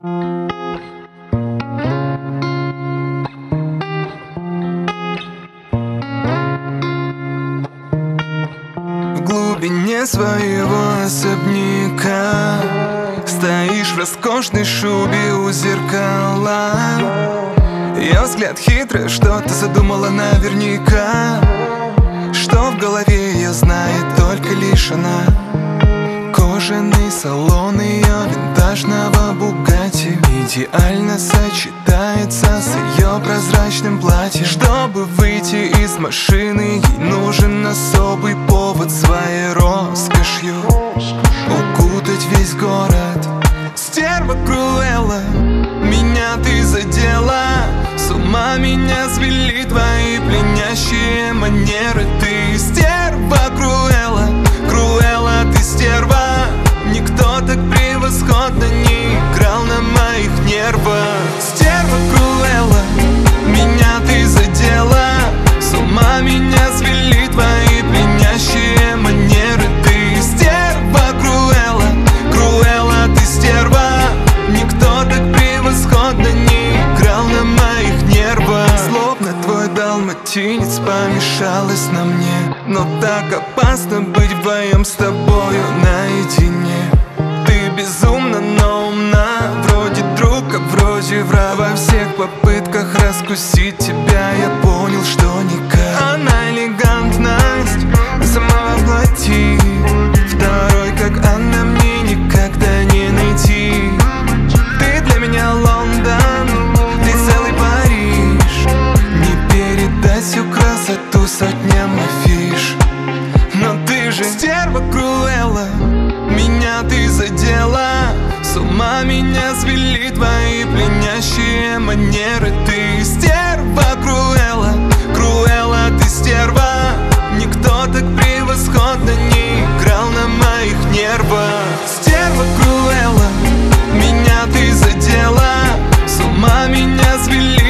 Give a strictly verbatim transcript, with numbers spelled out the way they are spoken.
В глубине своего особняка стоишь в роскошной шубе у зеркала. Ее взгляд хитрый, что-то задумала наверняка. Что в голове ее знает только лишь она. Кожаный салон ее винтажного Бугатти идеально сочетается с ее прозрачным платьем. Чтобы выйти из машины, ей нужен особый повод своей роскошью укутать весь город. Стерва Круэлла, меня ты задела. С ума меня свели твои пленящие манеры. Ты стерва Круэлла, Круэлла, ты стерва. Никто так превосходно не играл на моих нервах. Стерва Круэлла, меня ты задела. С ума меня свели твои пленящие манеры. Ты стерва Круэлла, Круэлла, ты стерва. Никто так превосходно не играл на моих нервах. Словно твой далматинец помешалась на мне. Но так опасно быть вдвоем с тобою наедине. Ты безумна, но умна. Вроде друг, а вроде враг. Во всех попытках раскусить тебя я понял, что никак. Она элегантность сама воплоти. Второй, как она, мне никогда не найти. Ты для меня Лондон, ты целый Париж. Не передать всю красоту сотням афиш. Но ты же стерва Круэлла, меня ты задела. С ума меня свели твои пленящие манеры. Ты стерва Круэлла, Круэлла, ты стерва. Никто так превосходно не играл на моих нервах. Стерва Круэлла, меня ты задела. С ума меня свели